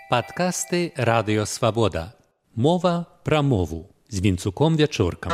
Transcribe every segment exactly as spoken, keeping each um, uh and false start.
Падкасты Радыё Свабода. Мова пра мову з Вінцуком Вячоркам.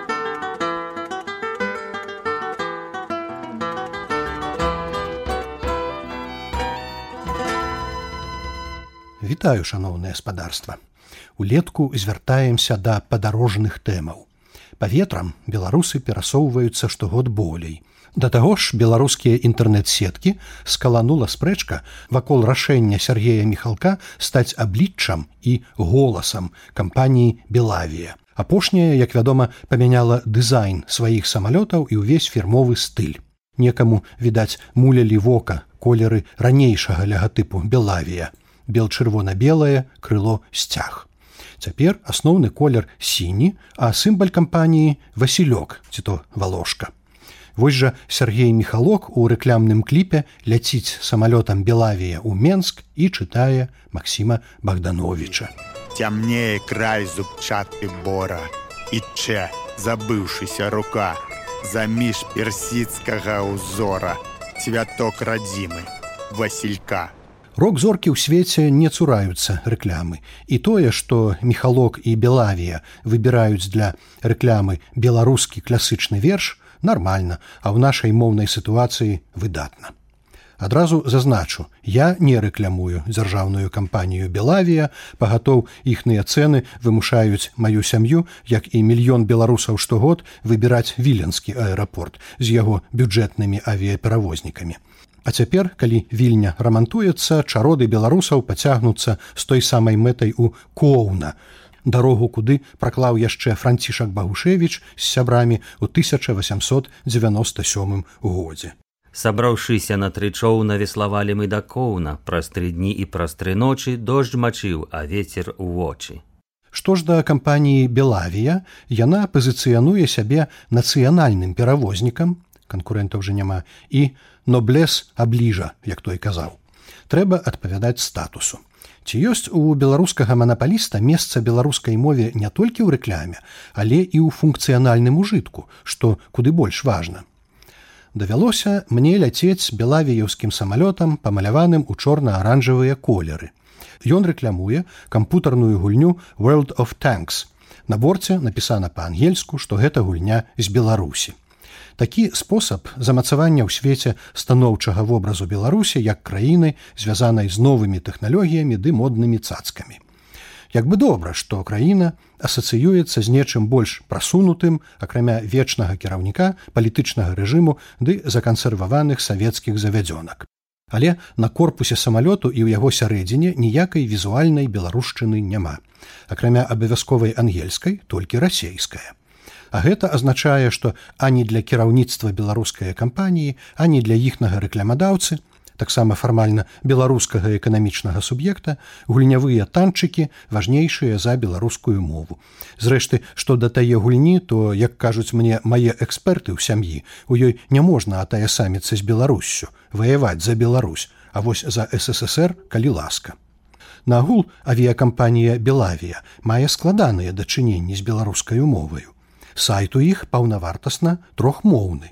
Вітаю, шаноўнае спадарства. Улетку звяртаемся да падарожных тэмаў. Паветрам беларусы перасоўваюцца штогод болей. Да таго ж беларускія інтэрнэт-сеткі скаланула спрэчка вакол рашэння Сергея Міхалка стаць абліччам і голасам кампаніі «Белавія». Апошняя, як вядома, памяняла дызайн сваіх самалётаў і ўвесь фірмовы стыль. Некаму, відаць, мулялі вока колеры ранейшага лягатыпу «Белавія». Бел-чырвона-белае, крыло сцяг. Цяпер асноўны колер сіні, а сімбаль кампаніі Васілёк, ці то Валошка. Вось жа Сергей Міхалок у рэклямным кліпе ляціць самалётам «Белавія» ў Менск і чытае Максіма Богдановича. Цямнее край зубчаты бора, іччэ забыўшыся рука, заміж персідскага ўзора, цвяток радзімы, Васілька. Рок-зоркі ў свеце не цураюцца рэклямы. І тое, што Міхалок і «Белавія» выбіраюць для рэклямы беларускі класычны верш, нармальна, а ў нашай моўнай сітуацыі выдатна. Адразу зазначу, я не рэклямую дзяржаўную кампанію «Белавія», пагатоў іхныя цэны вымушаюць маю сям'ю, як і мільён беларусаў штогод, выбіраць віленскі аэрапорт з яго бюджэтнымі авіяперавознікамі. А цяпер, калі Вільня рамантуецца, чароды беларусаў пацягнуцца з той самай мэтай у Коўна, дарогу куды праклаў яшчэ Францішак Багушевіч з сябрамі ў тысяча васямсот дзевяноста сёмым годзе. Сабраўшыся на тры чоўна, веславалі мы да Коўна. Праз тры дні і праз тры ночы дождж мачыў, а вецер у вочы. Што ж да кампаніі «Белавія», яна пазіцыянуе сябе нацыянальным перавознікам, канкурэнтаў вже няма, і «ноблес абліжа», як той казаў. Трэба адпавядаць статусу. Ці ёсць у беларускага манапаліста месца беларускай мове не толькі ў рэкляме, але і ў функцыянальным ужытку, што куды больш важна. Давялося мне ляцець белавіяўскім самалётам, памаляваным у чорна-аранжавыя колеры. Ён рэклямуе кампутарную гульню «World of Tanks». На борце напісана па-ангельску, што гэта гульня з Беларусі. Такі спосаб замацавання ў свеце станоўчага вобразу Беларусі як краіны, звязанай з новымі тэхналогіямі ды моднымі цацкамі. Як бы добра, што краіна асацыюецца з нечым больш прасунутым, акрамя вечнага кіраўніка, палітычнага рэжыму ды закансерваваных савецкіх завядзёнак. Але на корпусе самалёту і ў яго сярэдзіне ніякай візуальнай беларушчыны няма. Акрамя абавязковай ангельскай, толькі расейская. А гэта азначае, што ані для кіраўніцтва беларускай кампаніі, ані для іхнага рэкламадаўцы, таксама фармальна беларускага эканамічнага суб'екта, гульнявыя танчыкі важнейшыя за беларускую мову. Зрэшты, што да тае гульні, то, як кажуць мне мае эксперты ў сям'і, у ёй не можна атаясаміцца з Беларуссю, ваяваць за Беларусь, а вось за СССР, калі ласка. Нагул авіякампанія «Белавія» мае складаныя дачыненні з беларускаю моваю. Сайт у іх паўнавартасна трохмоўны.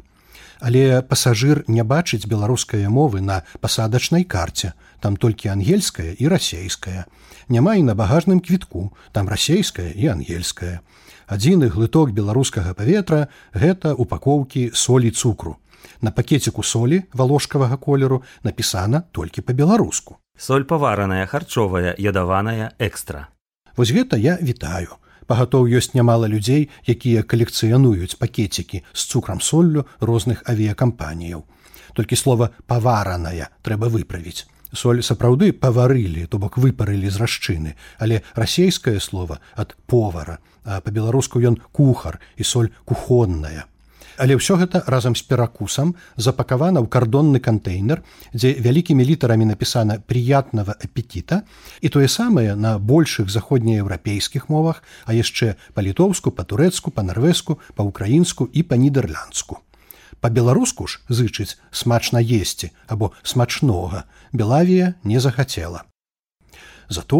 Але пасажыр не бачыць беларускай мовы на пасадачнай карце, там толькі ангельская і расейская. Няма і на багажным квітку, там расейская і ангельская. Адзіны глыток беларускага паветра – гэта упакоўкі солі цукру. На пакеціку солі валошкавага колеру напісана толькі па-беларуску. Соль павараная, харчовая, ядаваная, экстра. Вось гэта я вітаю. Пагатоў ёсць нямала людзей, якія калекцыянуюць пакецікі з цукрам-соллю розных авіякампаніяў. Толькі слова «павараная» трэба выправіць. Соль сапраўды паварылі, то бок выпарылі з расчыны, але расейскае слова ад повара, а па-беларуску ён кухар і соль кухонная. Але ўсё гэта разам з перакусам запакавана ў кардонны кантэйнер, дзе вялікімі літарамі напісана «прыятнага апетіта», і тое самае на большых заходнееўрапейскіх мовах, а яшчэ па-літоўску, па-турэцку, па-нарвежску, па-ўкраінску і па-нідерландску. Па-беларуску ж зычыць «смачна есці» або «смачнога» Белавія не захацела. Затое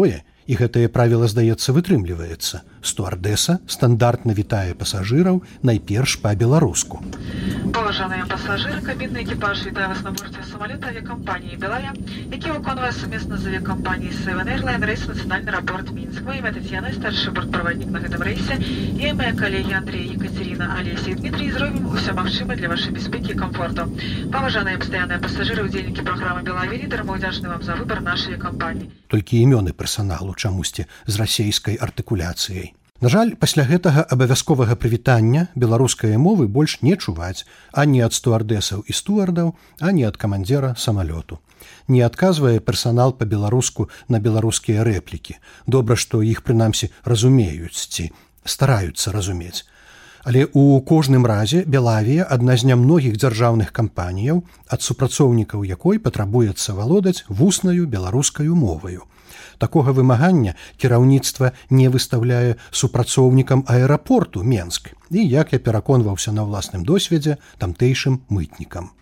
І гэтае правіла, здаецца, вытрымліваецца. Стюардэса стандартна вітае пасажыраў найперш па-беларуску. Паважаныя пасажыры, кабінны экіпаж вітае вас на борце самалёта авіакампаніі «Белая», які выконвае сумесна з авіакампаніяй «Севен Эйрлайн» рэйс нацыянальны аэрапорт Мінск. Мое імя Тетяна, старшы бортправаднік на гэтым рэйсе. Я і мае калегі Андрей, Екатерина, Алеся і Дмитрий зробім усё магчымае для вашай бяспекі і камфорту. Паважаныя пастаянныя пасажыры, удзельнікі праграмы «Белая Лідер», мы ўдзячны вам за выбар нашай кампаніі. Толькі імёны персаналу чамусьці з расейскай артыкуляцыяй. На жаль, пасля гэтага абавязковага прывітання беларускай мовы больш не чуваць ані ад стюардэсаў і стюардаў, ані ад камандзіра самалёту. Не адказвае персанал па-беларуску на беларускія рэплікі. Добра, што іх прынамсі разумеюць ці стараюцца разумець. Але ў кожным разе Белавія адна з нямногіх дзяржаўных кампаніяў, ад супрацоўнікаў якой патрабуецца валодаць вуснаю беларускаю моваю. Такога вымагання кіраўніцтва не выстаўляе супрацоўнікам аэрапорту Менск і, як я пераконваўся на ўласным досведзе, тамтэйшым мытнікам.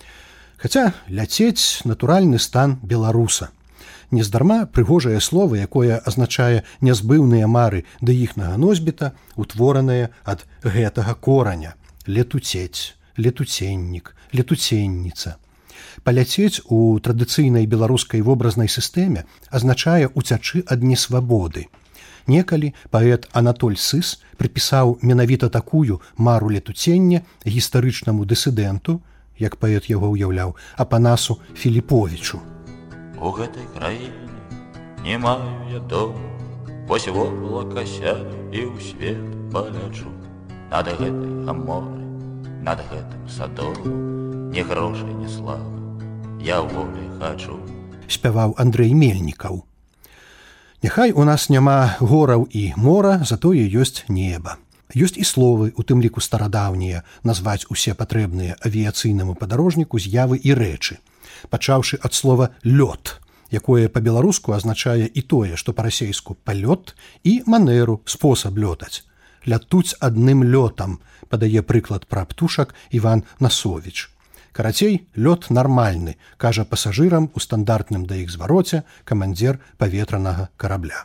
Хаця ляцець натуральны стан беларуса. Нездарма прыгожае слово, якое азначае нязбыўныя мары да іхнага носьбіта, утворанае ад гэтага кораня. Летуцець, летуценнік, летуценніца. Паляцець у традыцыйнай беларускай вобразнай сістэме азначае уцячы ад несвабоды. Некалі паэт Анатоль Сыс прыпісаў менавіта такую мару летуцення гістарычнаму дысідэнту, як паэт яго ўяўляў, Апанасу Філіповічу. У гэтай краіне не маю я дому, вось воблака сяду і ў свет палячу. Над гэтай аморай, над гэтым садом, ні грошай, ні славы, я волі хачу. Спяваў Андрэй Мельнікаў. Няхай у нас няма гораў і мора, затое ёсць неба. Ёсць і словы, у тым ліку старадаўнія, назваць усе патрэбныя авіяцыйнаму падарожніку з'явы і рэчы. Пачаўшы ад слова «лёт», якое па-беларуску азначае і тое, што па-расейску «палёт», і манеру, спосаб лётаць. «Лятуць адным лётам», падае прыклад пра птушак Іван Насовіч. Карацей, лёт нармальны, кажа пасажырам у стандартным да іх звароце камандзір паветранага карабля.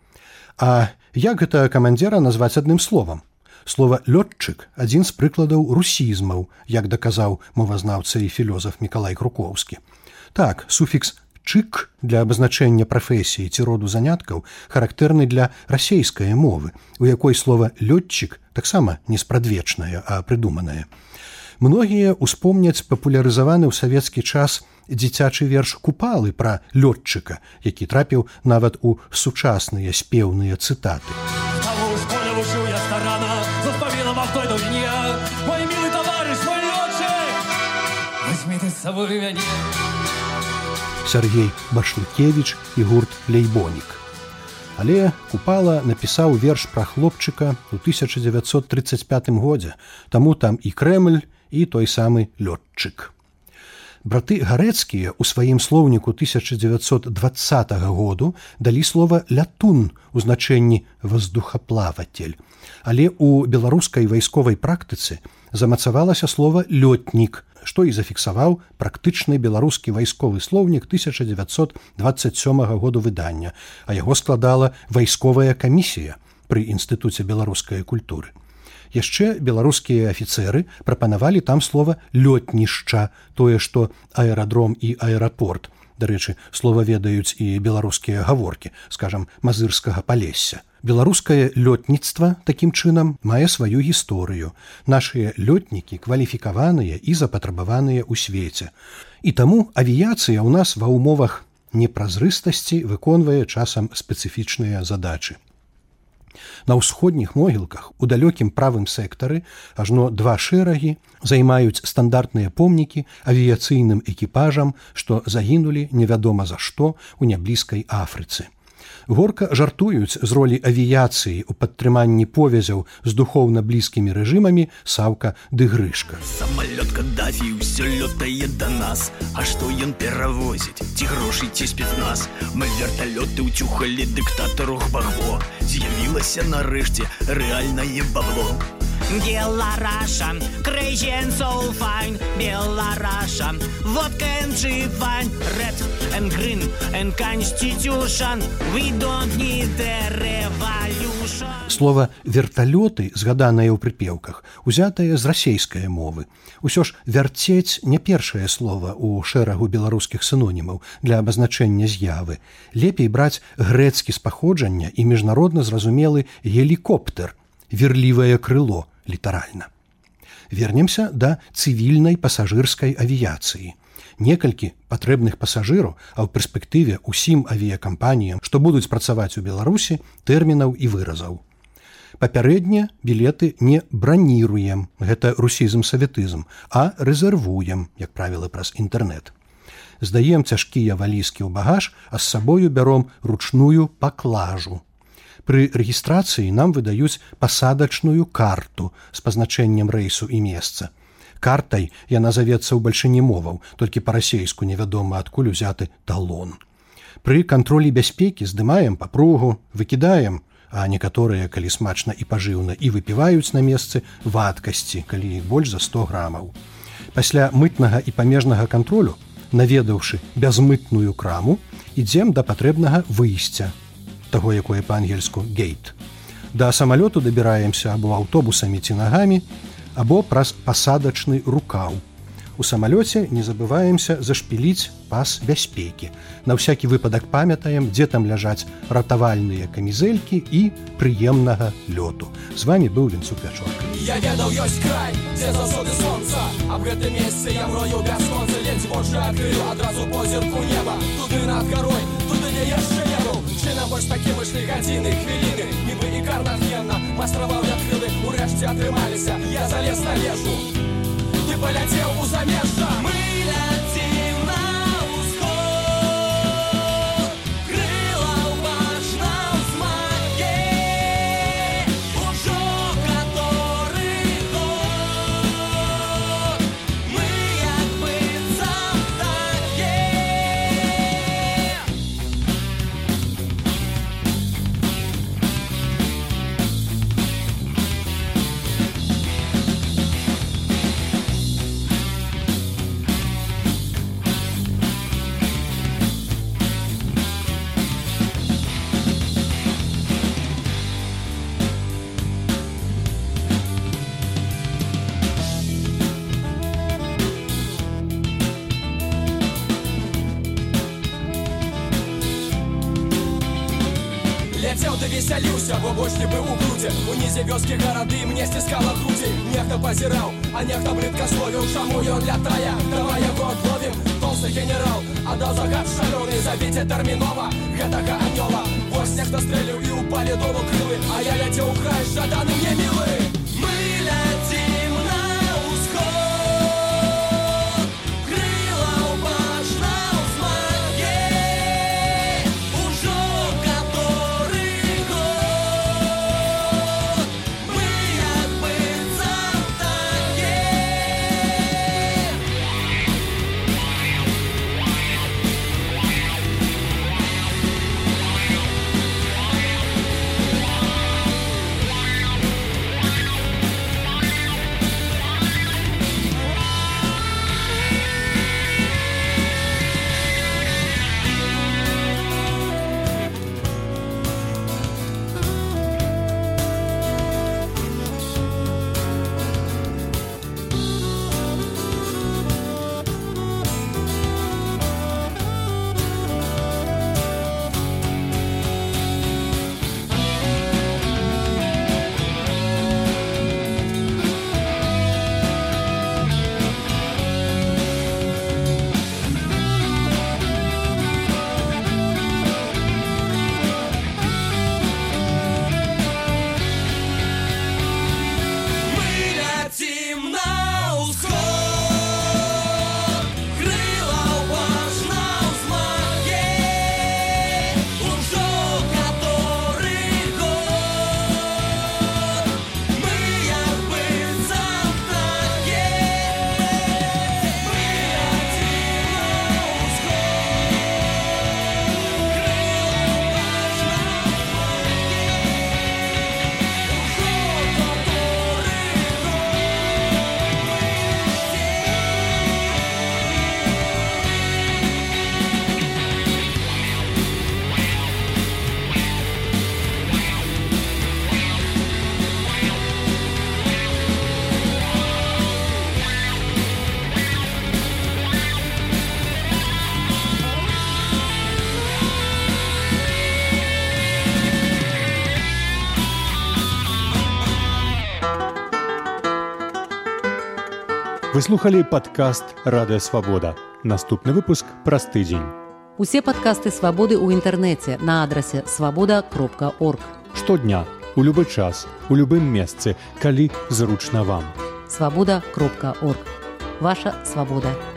А як гэта камандзіра назваць адным словам? Слова «лётчык» – адзін з прыкладаў русізмаў, як даказаў мовазнаўца і філёзаф Мікалай Круковскі. Так, суфікс «чык» для абазначэння прафесіі ці роду заняткаў характэрны для расейскай мовы, у якой слова «лётчык» таксама не спрадвечнае, а прыдуманае. Многія ўспомняць папулярызаваны ў савецкі час дзіцячы верш Купалы пра лётчыка, які трапіў нават у сучасныя спеўныя цытаты. Вышел я старана, заспоминал в той давне. Мой милый товарищ, мой летчик, возьми ты с собой меня. Сергей Башлыкевич і гурт «Лейбонік». Але Купала напісаў верш пра хлопчыка ў тысяча дзевяцьсот трыццаць пятым годзе, таму там і Крэмль, і той самы лётчык. Браты Гарэцкія ў сваім слоўніку тысяча дзевяцьсот дваццатага году далі слова «лятун» у значэнні «воздухаплаватель». Але ў беларускай вайсковай практыцы замацавалася слова «лётнік», што і зафіксаваў практычны беларускі вайсковы слоўнік тысяча дзевяцьсот дваццаць сёмага году выдання, а яго складала вайсковая камісія пры Інстытуце беларускай культуры. Яшчэ беларускія афіцэры прапанавалі там слова «лётнішча», тое, што аэрадром і аэрапорт. Дарэчы, слова ведаюць і беларускія гаворкі, скажам, мазырскага Палесся. Беларускае лётніцтва, такім чынам, мае сваю гісторыю. Нашыя лётнікі кваліфікаваныя і запатрабаваныя ў свеце. І таму авіяцыя ў нас ва ўмовах непразрыстасці выконвае часам спецыфічныя задачы. На ўсходніх могілках у далёкім правым сектары ажно два шэрагі займаюць стандартныя помнікі авіяцыйным экіпажам, што загінулі невядома за што ў няблізкай Афрыцы. Горка жартуюць з ролі авіяцыі ў падтрыманні повязяў з духоўна блізкімі рэжымамі Саўка ды Грышка. Самолет Каддафі ўсё лётае да нас. А што ён перавозіць? Ці грошы, ці спецназ? Мы верталёты ўцюхалі дыктатару Гбагбо. З'явілася нарэшце рэальнае бабло. Белараша, crazy and so fine. Белараша, водка and cheap wine. Red and green and constitution. We don't need a revolution. Слова «верталёты», згаданае ў прыпеўках, узятае з расейскай мовы. Усё ж «вярцець» не першае слова ў шэрагу беларускіх сінонімаў для абазначэння з'явы. Лепей браць грэцкі з паходжання і міжнародна зразумелы гелікоптер, верлівае крыло, літаральна. Вернемся да цывільнай пасажырскай авіяцыі. Некалькі патрэбных пасажыраў, а ў перспектыве ўсім авіякампаніям, што будуць працаваць у Беларусі, тэрмінаў і выразаў. Папярэдне білеты не браніруем, гэта русізм-саветызм, а рэзервуем, як правіла, праз інтэрнэт. Здаем цяжкія валізкі ў багаж, а з сабою бяром ручную паклажу. Пры рэгістрацыі нам выдаюць пасадачную карту з пазначэннем рэйсу і месца. Картай яна завецца ў бальшыні моваў, толькі па-расейску невядома адкуль узяты талон. Пры кантролі бяспекі здымаем папругу, выкідаем, а некаторыя, калі смачна і пажыўна, і выпіваюць на месцы вадкасці, калі іх больш за сто грамаў. Пасля мытнага і памежнага кантролю, наведаўшы бязмытную краму, ідзем да патрэбнага выйсця, таго, якое па-ангельску «гейт». Да самалёту дабіраемся або аўтобусамі ці нагамі, або праз пасадачны рукаў. У самалёце не забываемся зашпіліць пас бяспекі. На ўсякі выпадак памятаем, дзе там ляжаць ратавальныя камізэлькі і прыемнага лёту. З вамі быў Вінцук Вячорка. Я ведаў, ёсць край, дзе засоды сонца. Аб гэтым месцы я мрою бясконца. Ледзь вочы адкрыю адразу позірку неба. Туды над гарой, туды я яшчэ не быў. Чынам больш такі вышлі гадзіны, хвіліны. Нібы і карнатхенна, майстраваў я крылы, урэшце атрымаліся. Я залез на вежу і паляцеў у замежжа. Мы ляцім на ўсход, крыла ў бачном змаке, ужо каторы год. Мы як быццам таке. Ляцеў ды весяліўся, бо больш не быў у грудзе. Унізе вёскі гарады мне сціскала грудзі. Нехта пазіраў, а нехта брыдка словіў. Чаму ён лятае? Давай яго адловім. Толсты генерал аддаў загад шалёны. Забіце тэрмінова гэтага анёла. Вось нехта стрэліў і упалі долу крылы. А я ляцеў у край жаданы мне мілы. Мы ляцім на ўсход, крыла ў бачном змаке, ужо каторы год. Мы як быццам таке. Вы слухали падкаст «Радыё Свабода». Наступны выпуск праз тыдзень. Усе падкасты «Свабоды» ў інтэрнэце на адрасе свабода кропка орг. Штодня, у любы час, у любым месцы, калі зручна вам. свабода кропка орг. Ваша свабода.